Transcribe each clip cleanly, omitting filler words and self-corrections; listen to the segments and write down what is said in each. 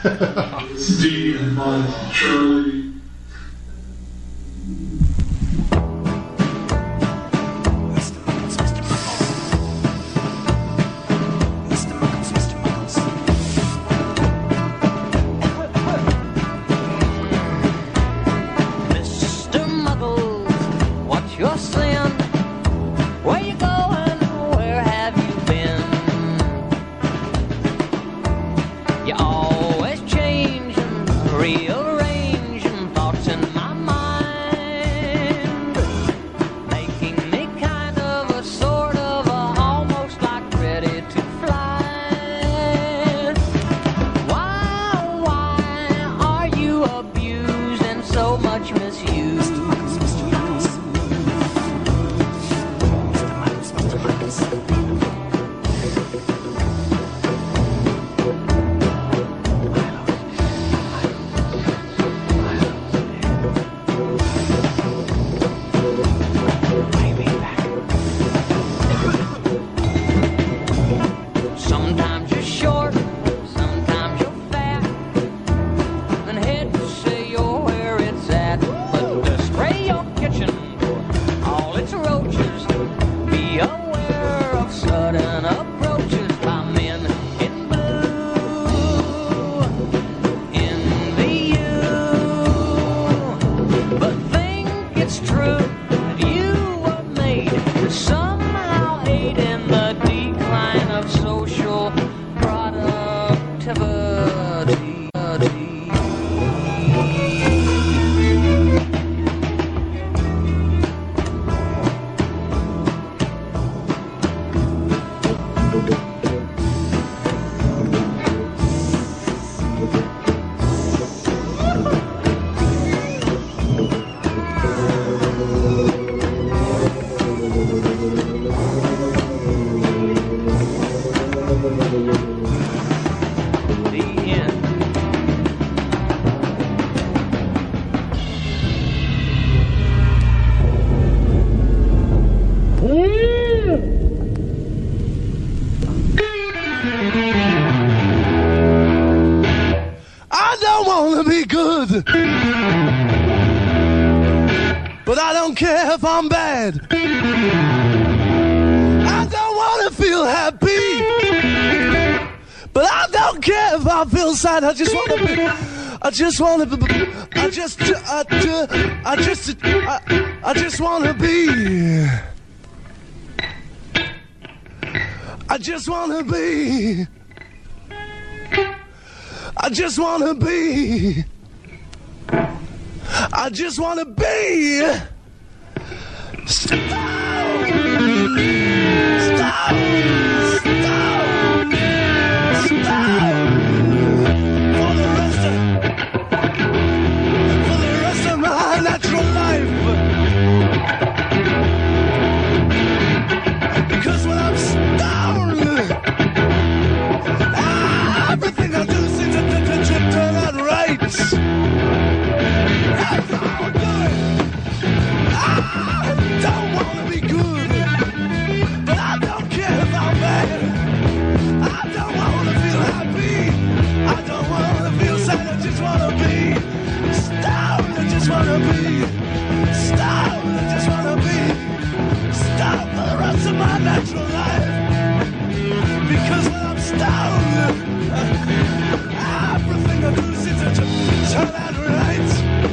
D and Mike, Charlie. But I don't care if I'm bad. I don't want to feel happy. But I don't care if I feel sad. I just want to be. I just want to be. I just want to be. I just want to be. I just want to be. I just want to be. Stop! Stop! Stop! Stop! For the rest of my natural life. Because when I'm stoned, everything I do seems to turn out right. I don't want to be good, but I don't care if I'm bad. I don't want to feel happy. I don't want to feel sad. I just want to be stoned. I just want to be stoned. I just want to be stoned for the rest of my natural life. Because when I'm stoned, everything I do seems to turn out right.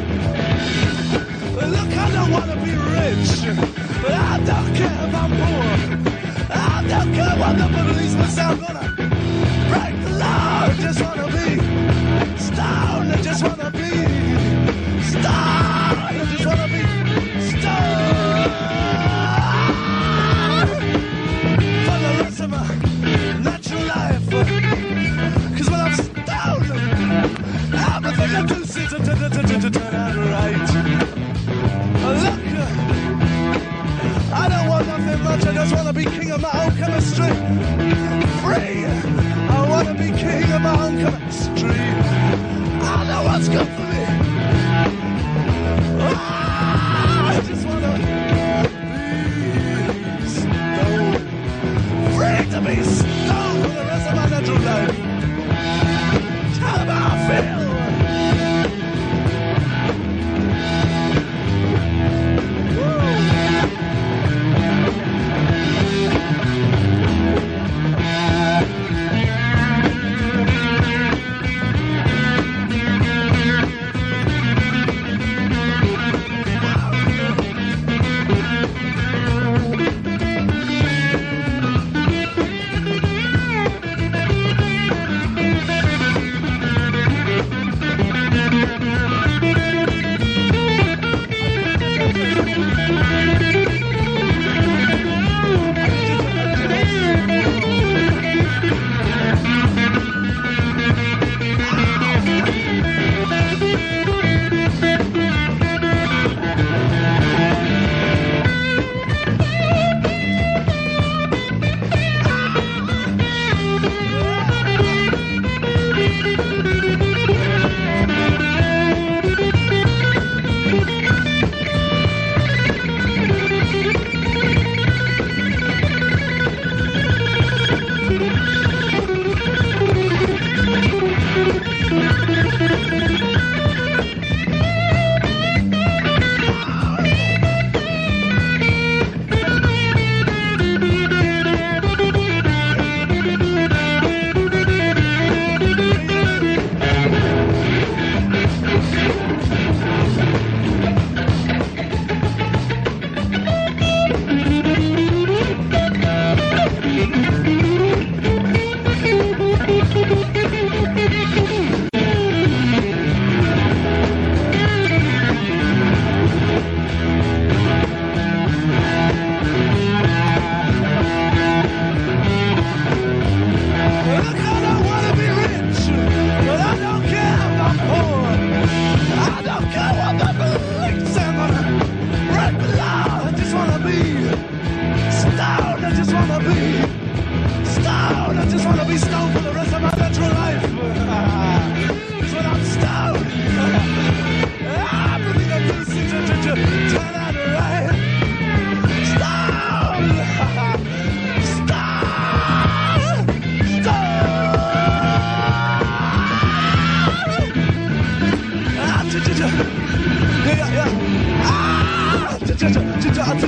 Look, I don't want to be rich, but I don't care if I'm poor. I don't care what the policeman say. I'm gonna break the law. I just want to be stoned. I just want to be stoned. I just want to be stoned for the rest of my natural life. Cause when I'm stoned, everything I do seems to turn out right. Look, I don't want nothing much, I just want to be king of my own chemistry. Free, I want to be king of my own chemistry. I know what's good for me. I just want to be stoned. Free to be stoned for the rest of my natural life. Tell them how I feel.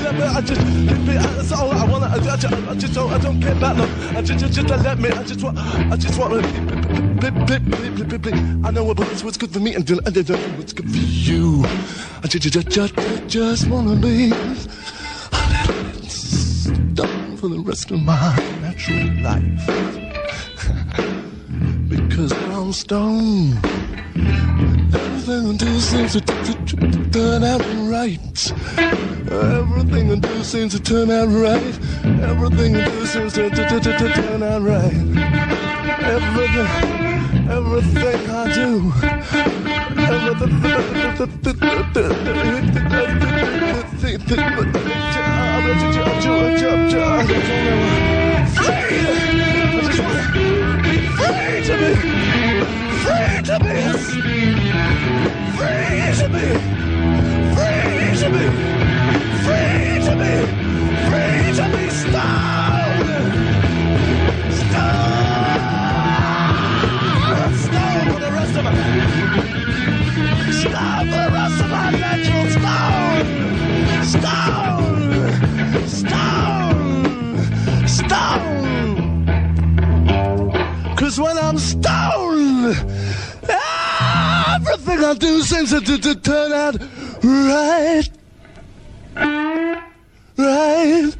That's all I wanna. I don't care about no. Just let me. I just want to. I know what's good for me, and I don't know what's good for you. I just wanna be stoned for the rest of my natural life. Because I'm stoned, everything I do seems to turn out right. Everything I do seems to turn out right. Everything I do seems to turn out right. Everything I do. Free to be, free to be, free to be, free to be, free to be, free to be stoned, stoned for the rest of my, stoned for the rest of my natural stoned. 'Cause when I'm stoned, everything I do seems to turn out right. Right.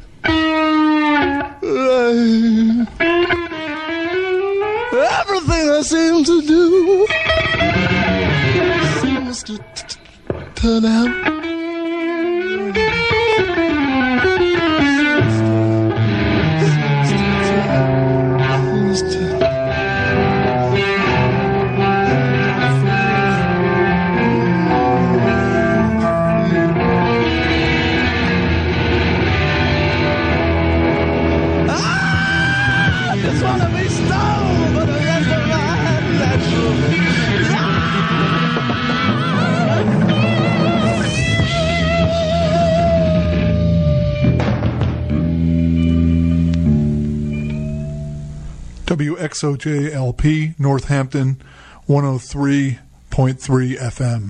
Right. Everything I seem to do seems to turn out right. WXOJLP Northampton 103.3 FM.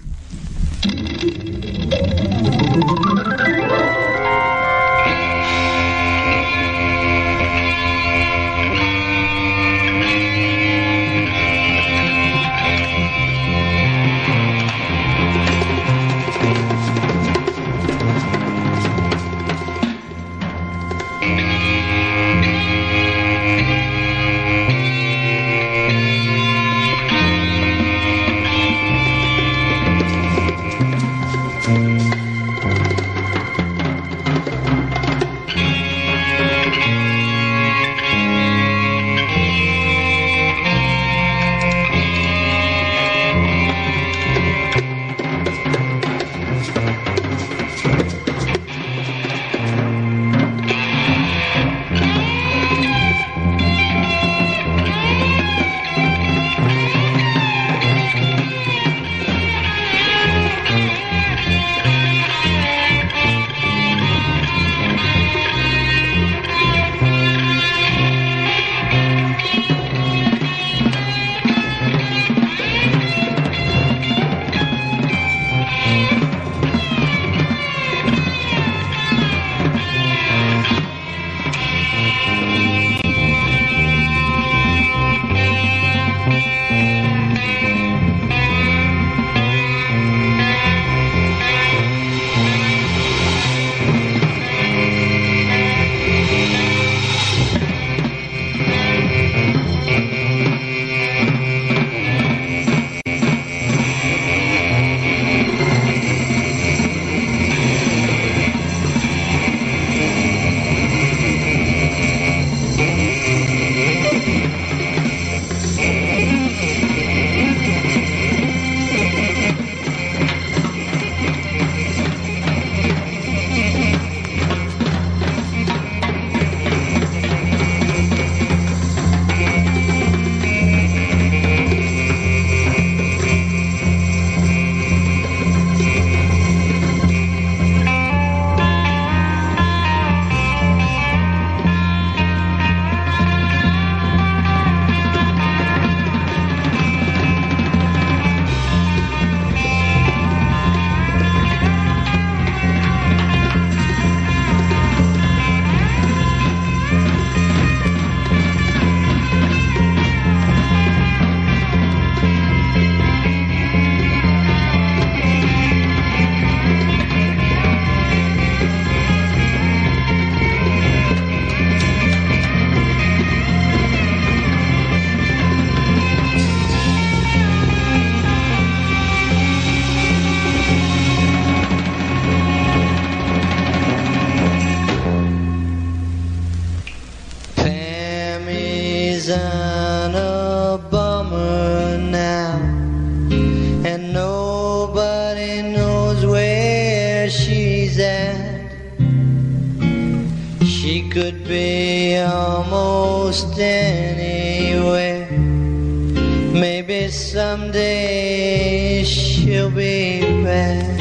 almost anywhere. Maybe someday she'll be back.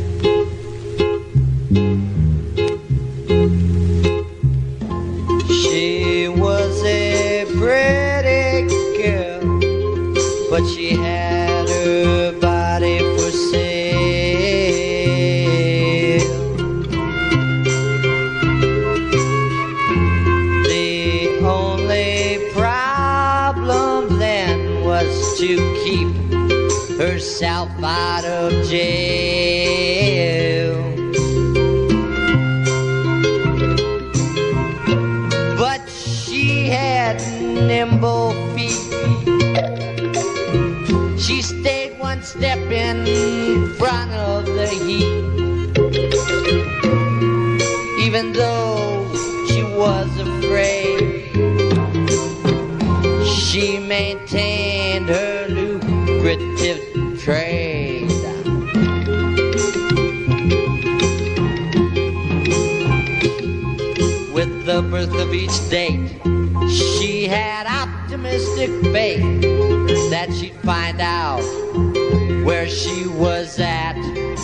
She was a pretty girl, but she had her body for sale. The only problem then was to keep herself out of jail. But she had nimble feet. She stayed one step in front of the heat. Even though she was afraid, she maintained her lucrative trade. With the birth of each date, she had optimistic faith that she'd find out where she was at.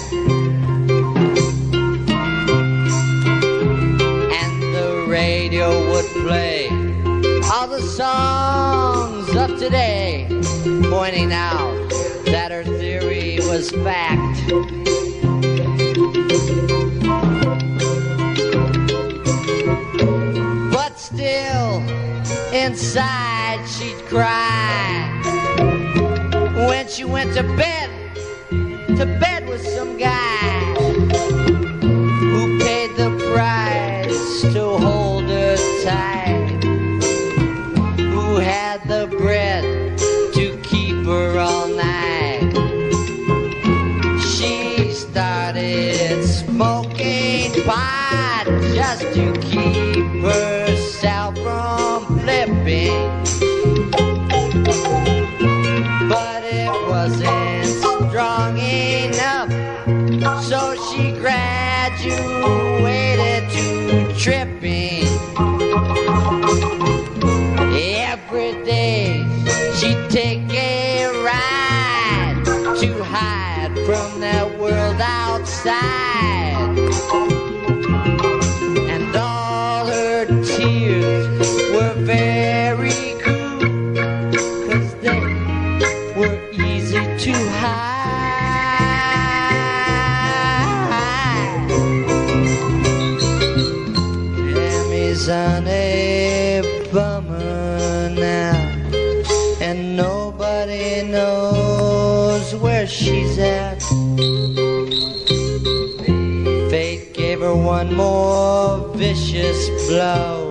And the radio would play all the songs of today, pointing out that her theory was fact. But still, inside she'd cry when she went to bed with some guy who paid the price to hold her tight, who had the bread to keep her all night. She started smoking pot just to keep herself from flipping, but it wasn't strong enough, so she graduated to tripping. Every day she'd take a ride to hide from that world outside, and all her tears were very cool, 'cause they were easy to hide. Tammy's on a bummer now, and nobody knows where she's at. Fate gave her one more vicious blow.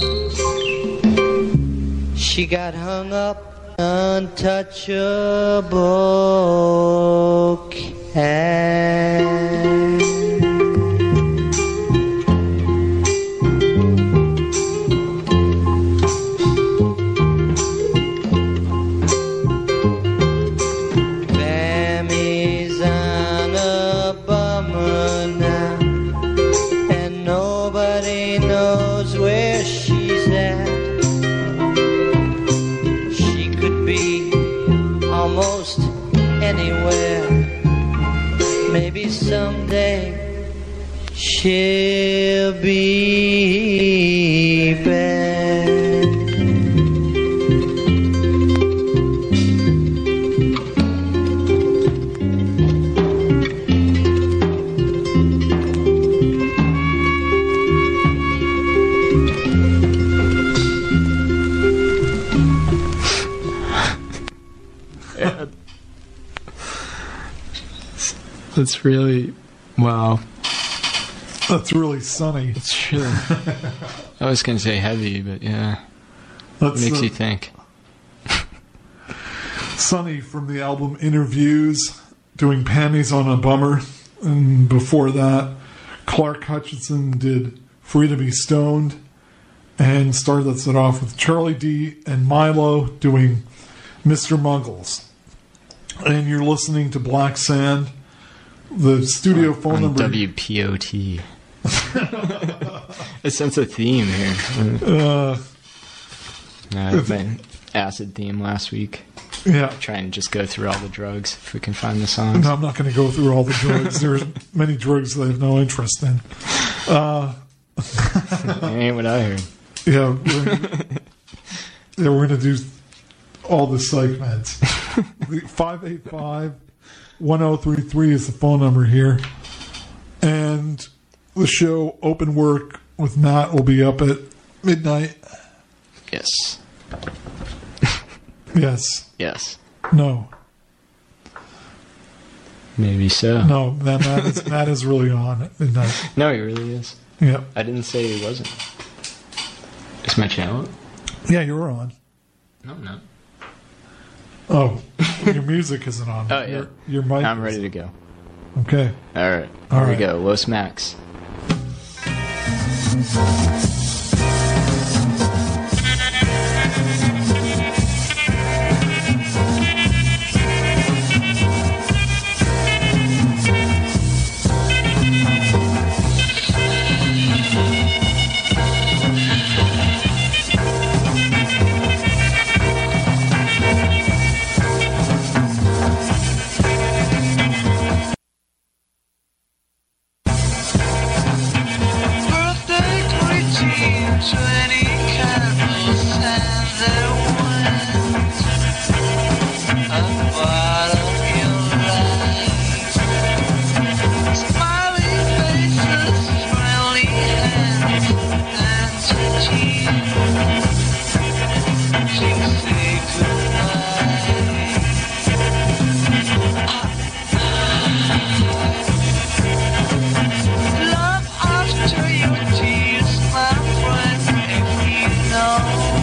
She got hung up, untouchable cat. Mammy's on a bummer now, and nobody knows where she's at. She could be almost anywhere. Maybe someday she'll be back. That's really, wow. That's really sunny. It's really, I was going to say heavy, but yeah. That's Makes you think. Sunny from the album Interviews, doing Panties on a Bummer. And before that, Clark Hutchinson did Free to Be Stoned. And started it off with Charlie D and Milo doing Mr. Muggles. And you're listening to Black Sand. The studio phone on number... WPOT. I sense a theme here. My acid theme last week. Yeah. Try and just go through all the drugs if we can find the songs. No, I'm not going to go through all the drugs. There's many drugs that I have no interest in. Ain't what I heard. Yeah, we're going to do all the psych meds. 585-1033 is the phone number here. And the show Open Work with Matt will be up at midnight. Yes. Yes. Yes. No. Maybe so. No, Matt is really on at midnight. No, he really is. Yeah. I didn't say he wasn't. Is my channel? Yeah, you were on. No, I'm not. Oh, your music isn't on. Oh, yeah. Your mic. I'm ready to go. Okay. All right. All Here right. we go. Los Max. Birthday greeting, 20 candles and there went a part of your life. Smiling faces, friendly hands, and to say goodbye. Love after your tears, my friend, if you know,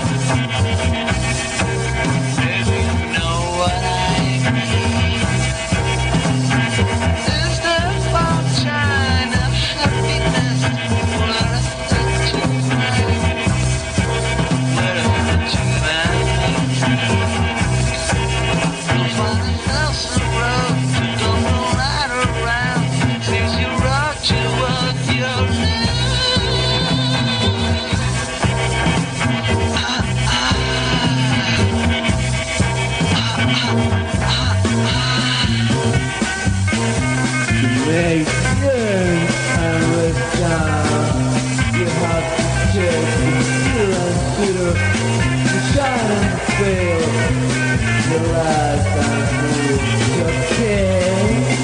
baby, you know what I mean. Is there fountain of happiness where I start to cry? Where I put you you'll find a thousand roads to go right around. Things you rock to what you're Make sense and with time you have to check the fear and bitter to shine and fail the light and move your case.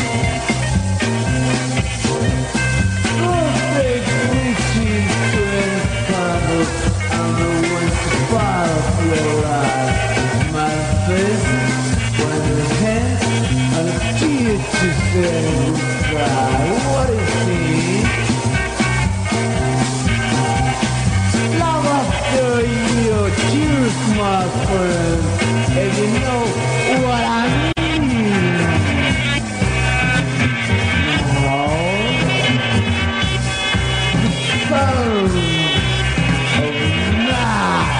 Perfect reaching to any candle I'm the one to fire up your life. My face when the hand and the tear to say goodbye. What is it? Love after you, cheers, my friend. And you know what I mean. Now, the sound of night.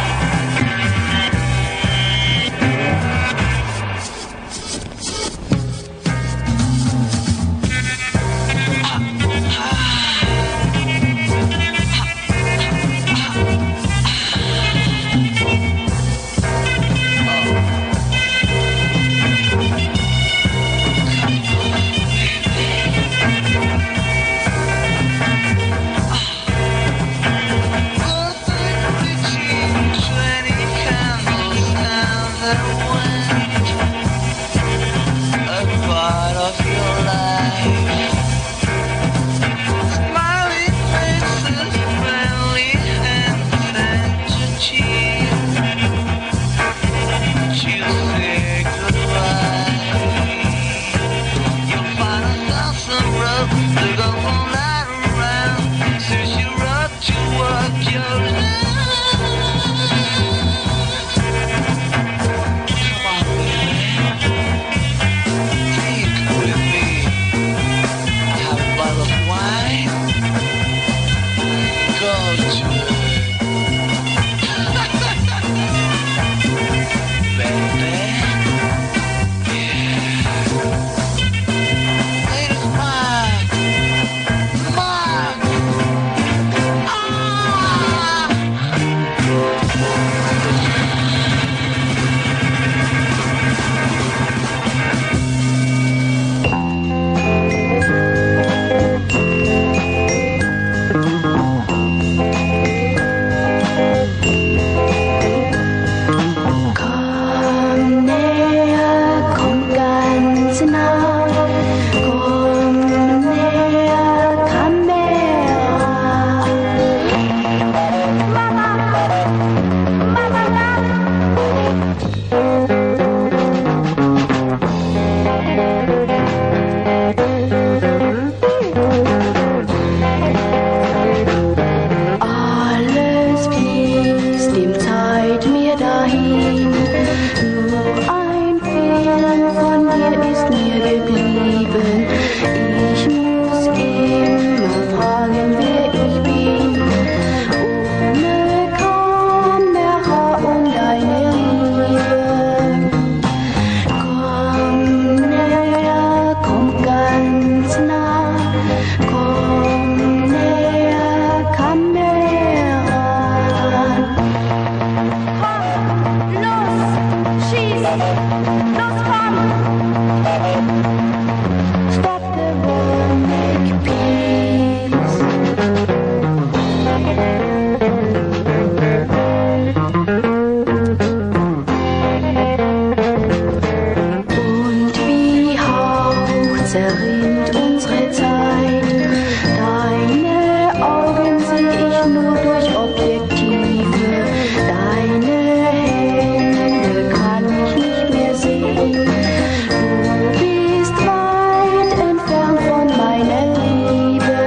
zerrinnt unsere Zeit. Deine Augen sehe ich nur durch Objektive. Deine Hände kann ich nicht mehr sehen. Du bist weit entfernt von meiner Liebe.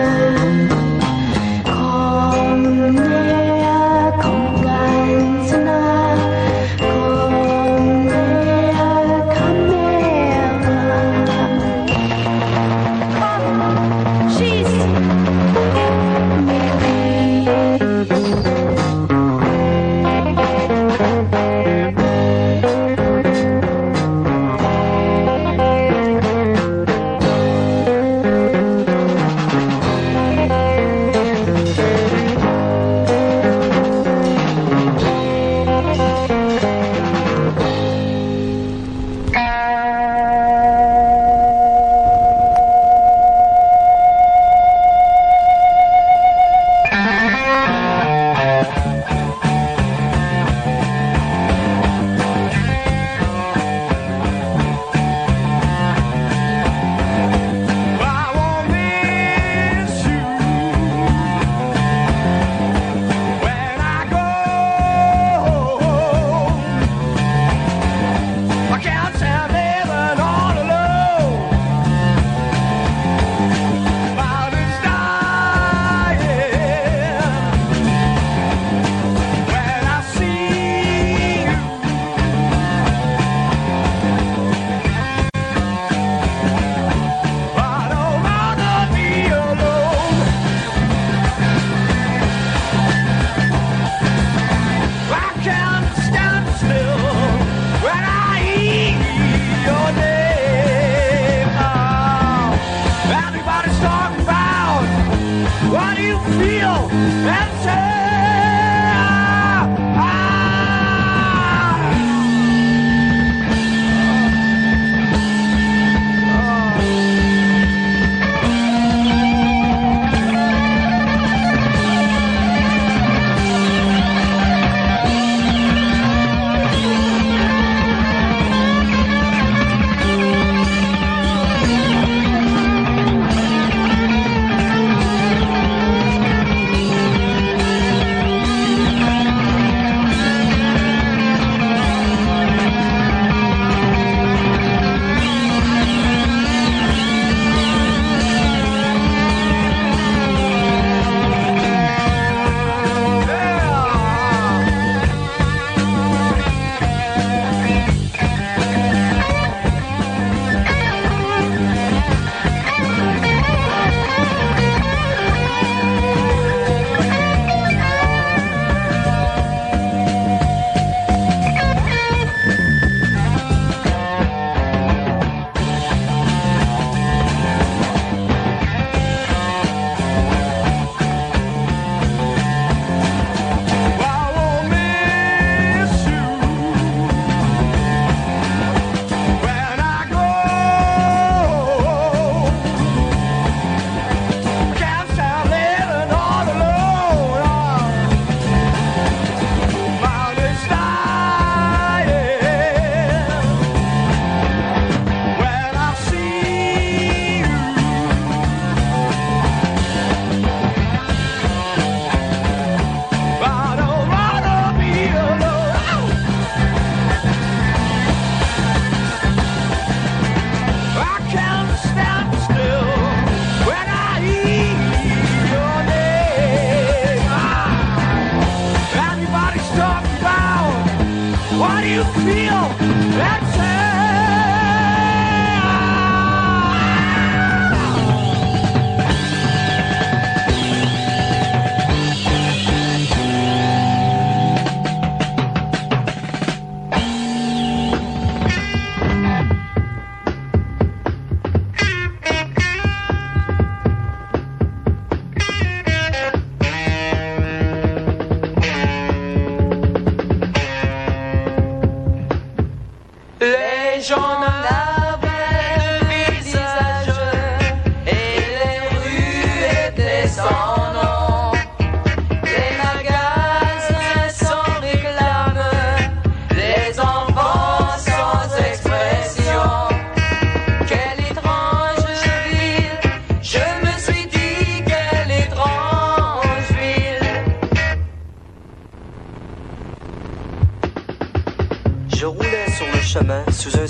Komm näher, komm ganz nah. Komm näher, komm näher.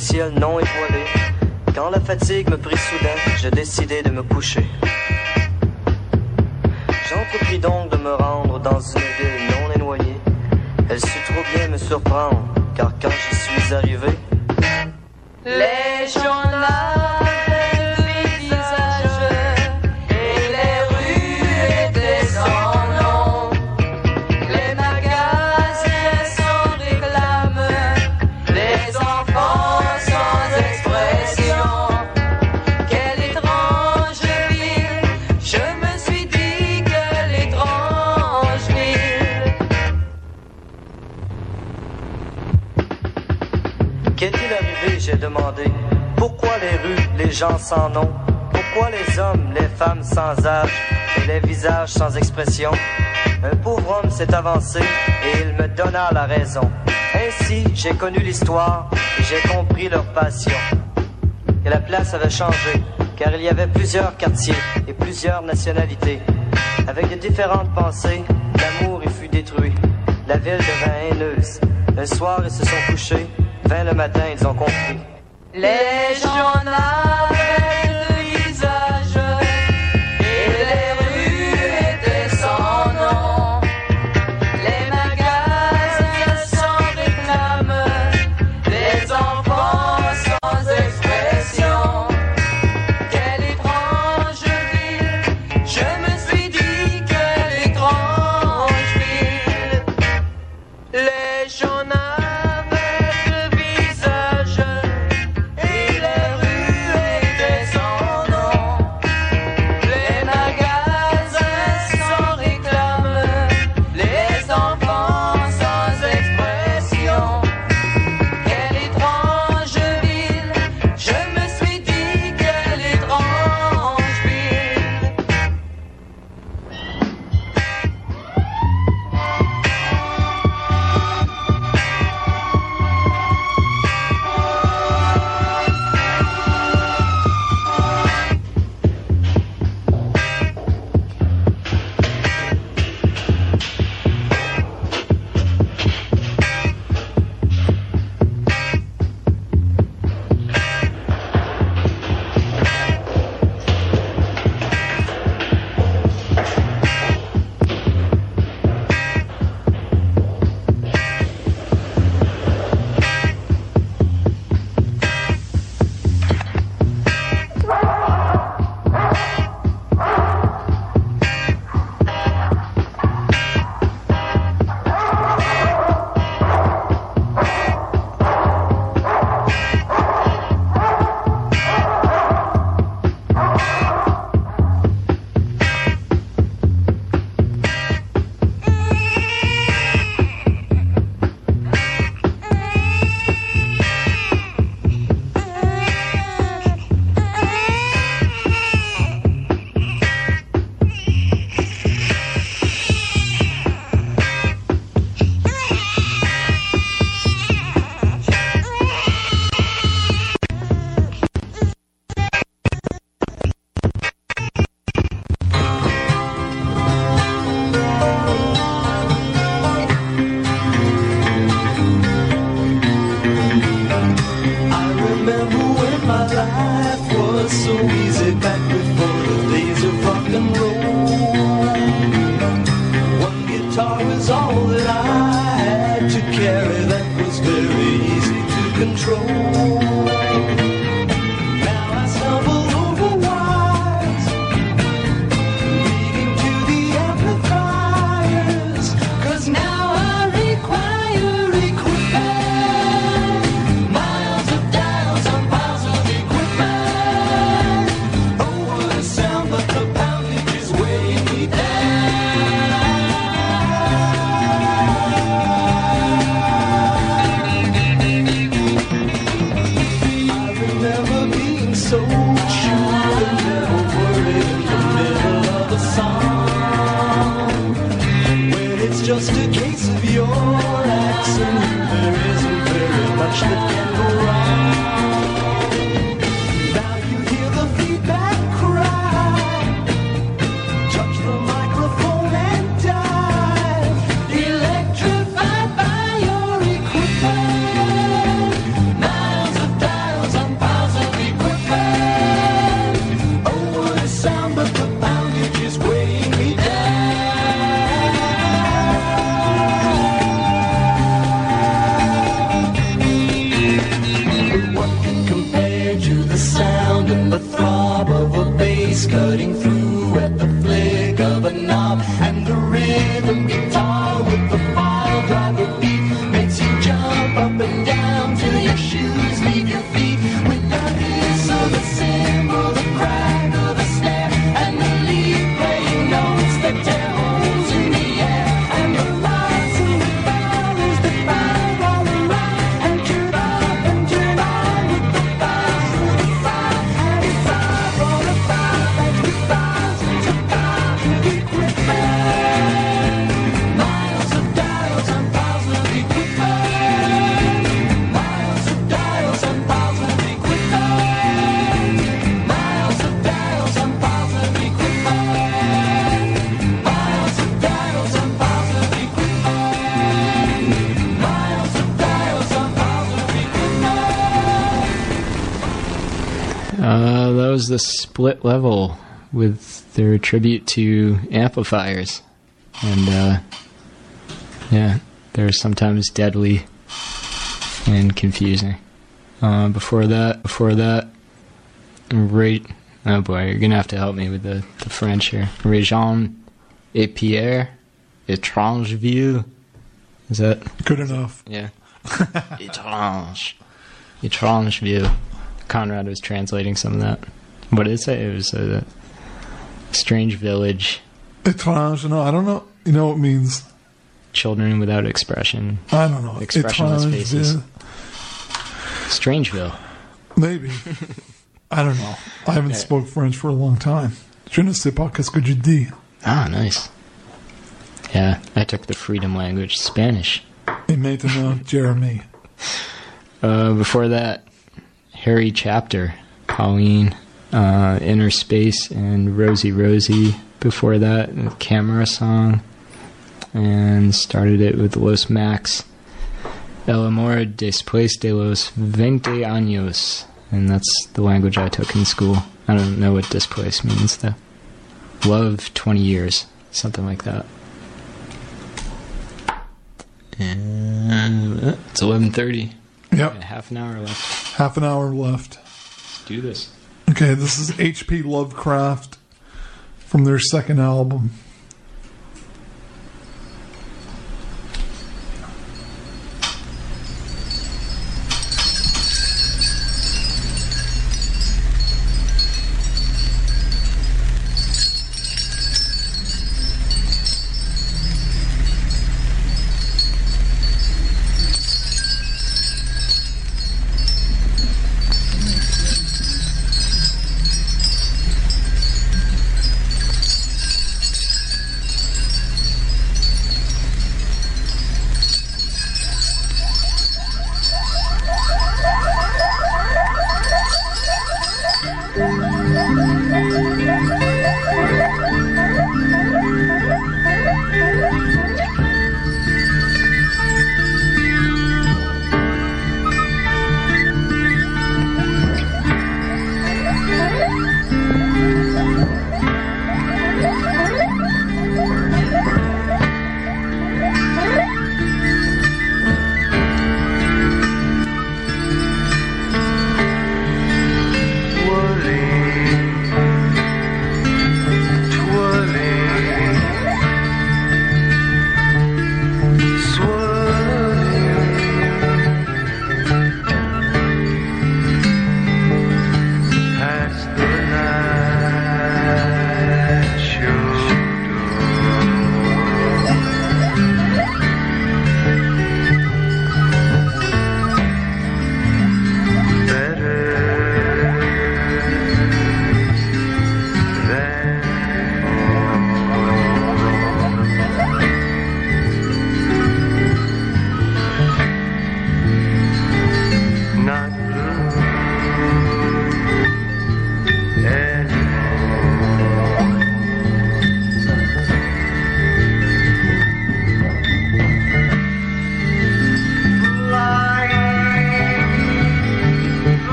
ciel non étoilé. Quand la fatigue me prit soudain, j'ai décidé de me coucher. J'entrepris donc de me rendre dans une ville non éloignée. Elle sut trop bien me surprendre, car quand j'y suis arrivé, les gens n'avaient de visage et les rues étaient sans nom. Les magasins sans réclame, les enfants sans expression. Quelle étrange ville, je me suis dit, quelle étrange ville. Qu'est-il arrivé, j'ai demandé. Pourquoi les rues, les gens sans nom? Pourquoi les hommes, les femmes sans âge et les visages sans expression? Un pauvre homme s'est avancé et il me donna la raison. Ainsi, j'ai connu l'histoire et j'ai compris leur passion. Et la place avait changé, car il y avait plusieurs quartiers et plusieurs nationalités. Avec de différentes pensées, l'amour y fut détruit. La ville devint haineuse. Un soir, ils se sont couchés. Vers le matin, ils ont compris. Les gens n'avaient de visage et les rues étaient sans nom. Les magasins sans réclame, les enfants sans expression. Quelle étrange ville, je me suis dit, quelle étrange ville. Les gens n'avaient just a case of your accent. There isn't very much that can go wrong. Now you hear the feedback cry. Touch the microphone and dive. Electrified by your equipment. Miles of the sound and the throb of a bass cutting through at the flick of a knob, and the rhythm guitar with the file driver beat makes you jump up and down till your shoes leave your feet. With the hiss of the cymbal, the crack of the snare, and the lead playing notes that tear holes in the air, and the lights and the bells that bang all around, and turn up and turn on with the bass and the sound, and it's time for the five and the thousands of pounds of equipment. Miles of dials and piles of equipment. Miles of dials and piles of equipment. Miles of dials and piles of equipment. Miles of dials and piles of equipment. Miles of dials and piles of equipment. That was the Split Level with their tribute to amplifiers. And, yeah, they're sometimes deadly and confusing. Before that, oh boy, you're gonna have to help me with the French here. Région et Pierre, Étrangeville. Is that? Good enough. Yeah. Étrangeville. Conrad was translating some of that. What did it say? It was a strange village. Étrange, no, I don't know. You know what it means? Children without expression. I don't know. Expressionless Étrange, faces. yeah. Strangeville. Maybe. I don't know. I haven't spoke French for a long time. Je ne sais pas qu'est-ce que tu dis. Ah, nice. Yeah, I took the freedom language, Spanish. Et maintenant, Jeremy. Before that, Harry Chapter, Pauline, Inner Space, and Rosie Rosie. Before that, a Camera Song. And started it with Los Max. El amor después de los 20 años. And that's the language I took in school. I don't know what después means, though. Love 20 years. Something like that. And it's 11:30. Yep. Half an hour left. Half an hour left. Let's do this. Okay, this is H.P. Lovecraft from their second album.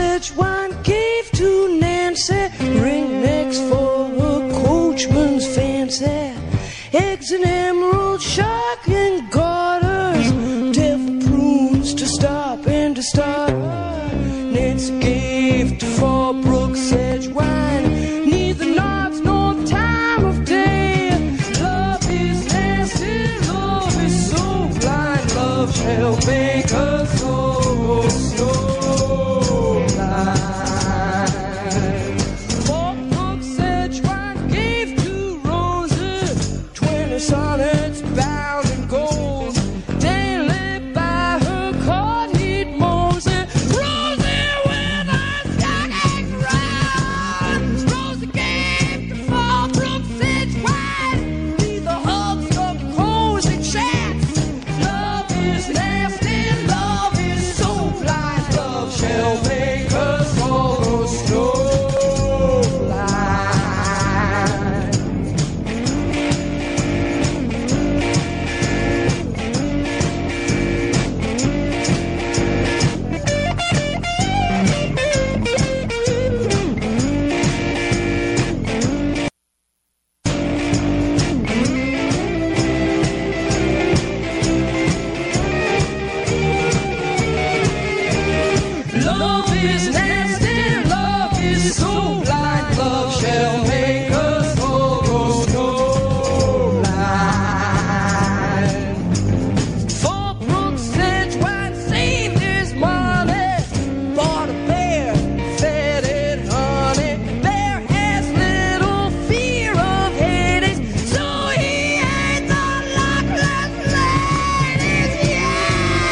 Szechuan gave to Nancy ringnecks for her coachman's fancy, eggs and emerald, shark and garters, devil prunes to stop and to start. Nancy gave to Fallbrook Szechuan, neither nods nor time of day. Love is nasty, love is so blind, love shall make us so blind. Fallbrook Szechuan gave to Rosie 20 sonnets bound in gold, daily by her card-heat Mosey. Rosie with her stockings round, Rosie gave to Fallbrook Szechuan, neither hugs nor cozy chats. Love is nasty, love is so blind, love shall make us all go snow blind. Love is nasty, love is so blind, love shall make us all go snow blind. Fallbrook Szechuan saved his money, bought a bear, fed it honey. Bear has little fear of Hades, so he ate the luckless ladies, yeah.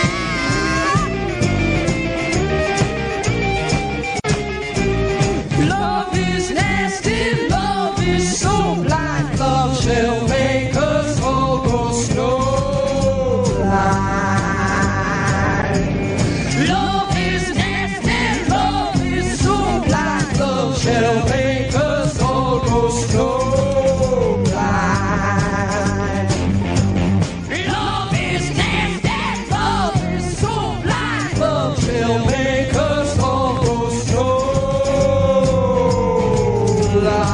Love is nasty, love is so blind, love shall make us all go snow blind. Love is nasty, love is so blind, love shall make us all go snow blind. Love is nasty, love is so blind, love shall make us all go snow blind.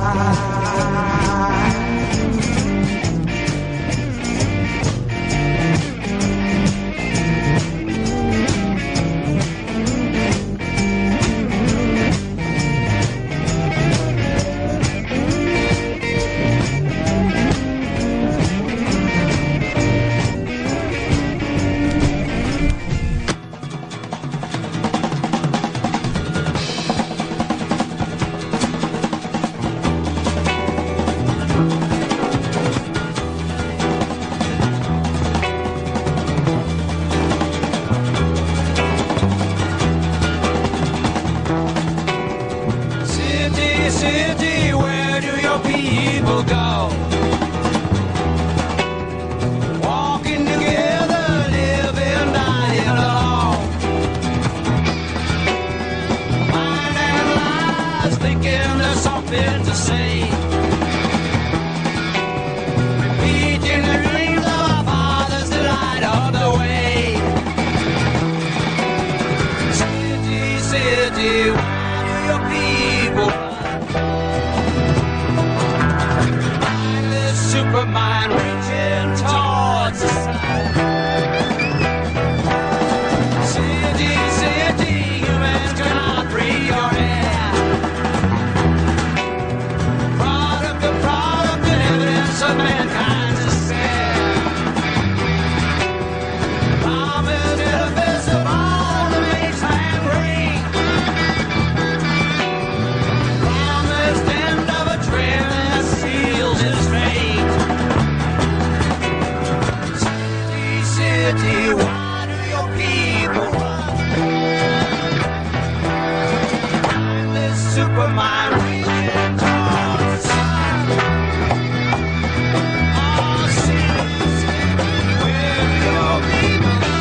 City, city, where do your people go? Walking together, living, dying alone. Mind and lies, thinking there's something to say. Repeating the dreams of our fathers that light up the way. City, city, where do your people mindless supermind reaching towards the sun? City, city, humans cannot breathe your air. Product of product and evidence of mankind's despair. Promised edifice of all that makes man great. Promised end of a trail that seals his fate. City, city, why do your people run? Mindless supermind reaching towards the sun. Oh, city, city, where do your people go?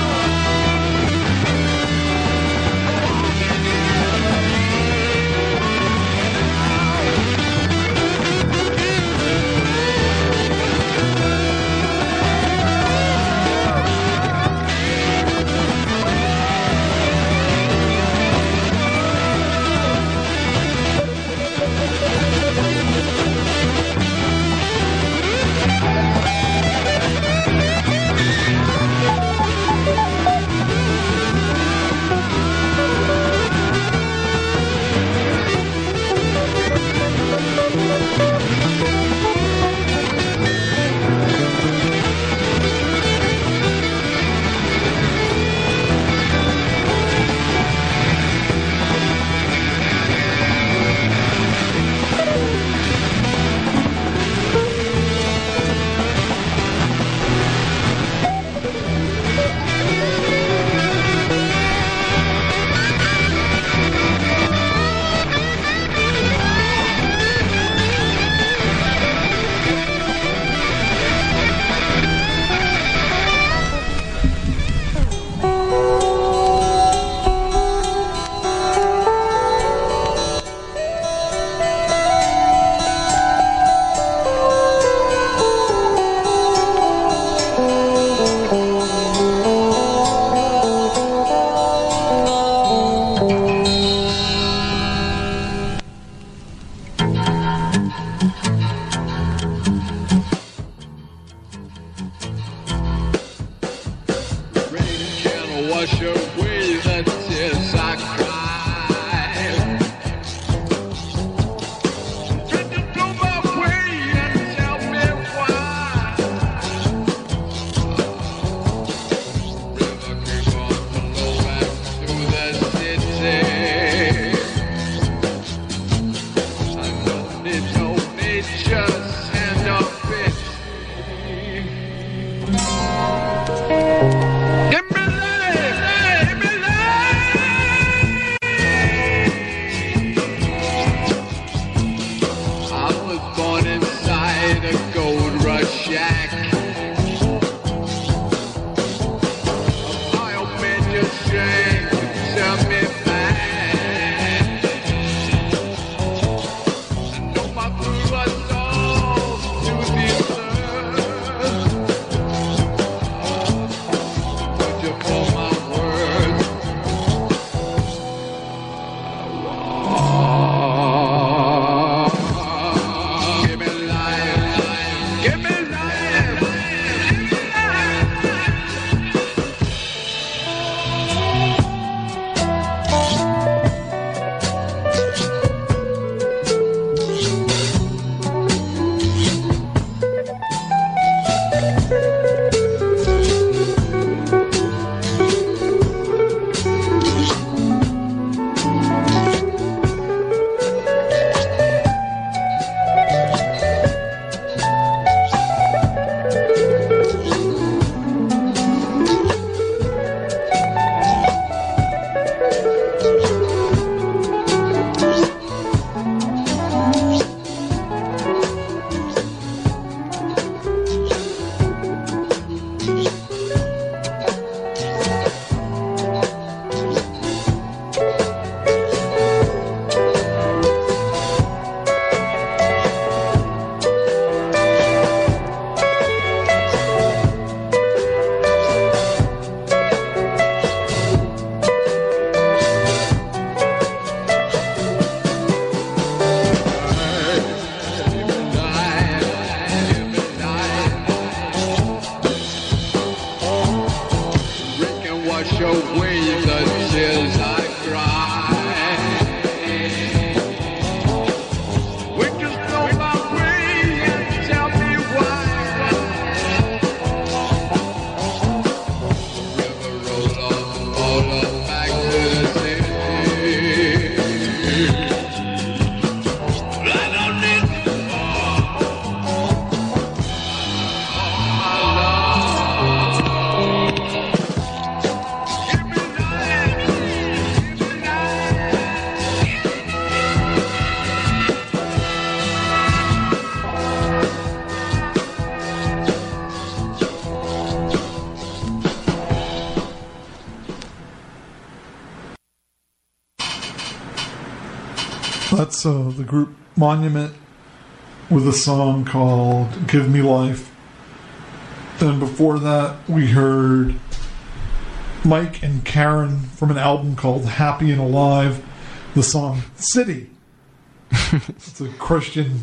That's the group Monument with a song called Give Me Life. Then before that, we heard Mike and Karen from an album called Happy and Alive, the song City. It's a Christian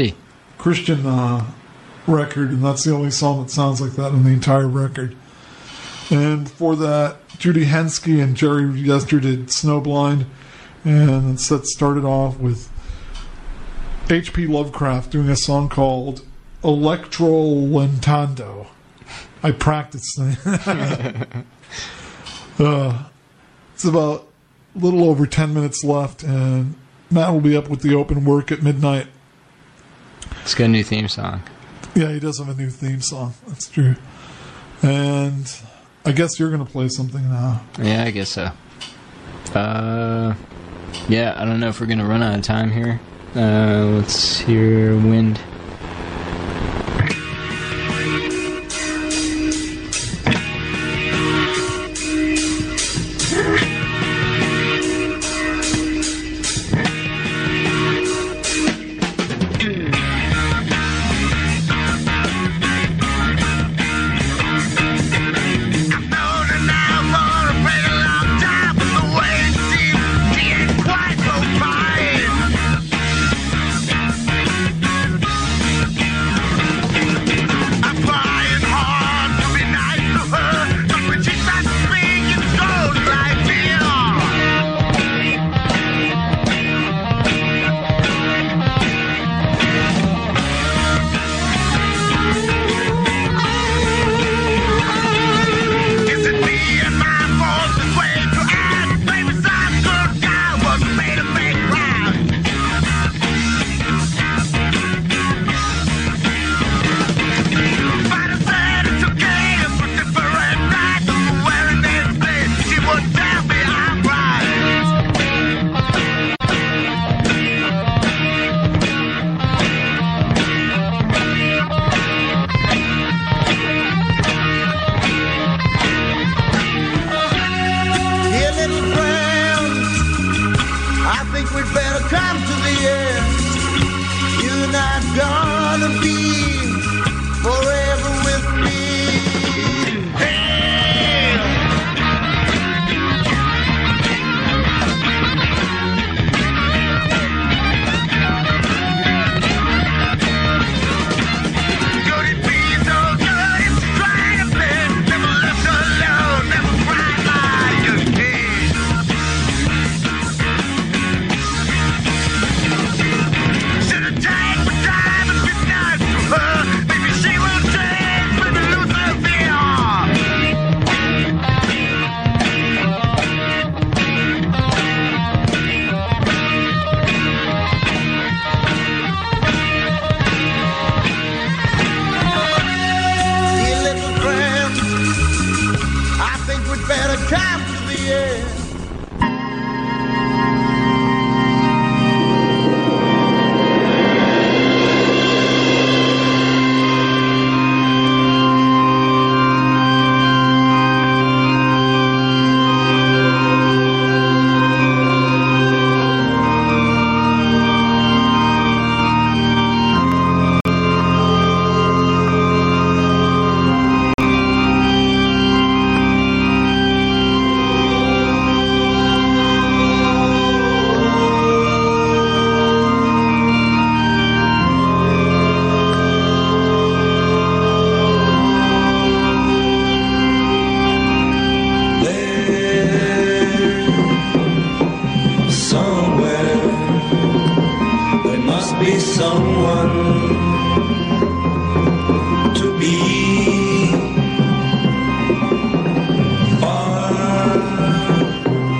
record, and that's the only song that sounds like that in the entire record. And before that, Judy Henske and Jerry Yester did Snowblind, and that started off with H.P. Lovecraft doing a song called Electro Lentando. I practiced that. It's about a little over 10 minutes left, and Matt will be up with the open work at midnight. It's got a new theme song. Yeah, he does have a new theme song. That's true. And I guess you're going to play something now. Yeah, I guess so. Yeah, I don't know if we're going to run out of time here. Let's hear Wind.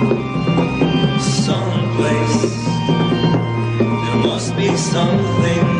Something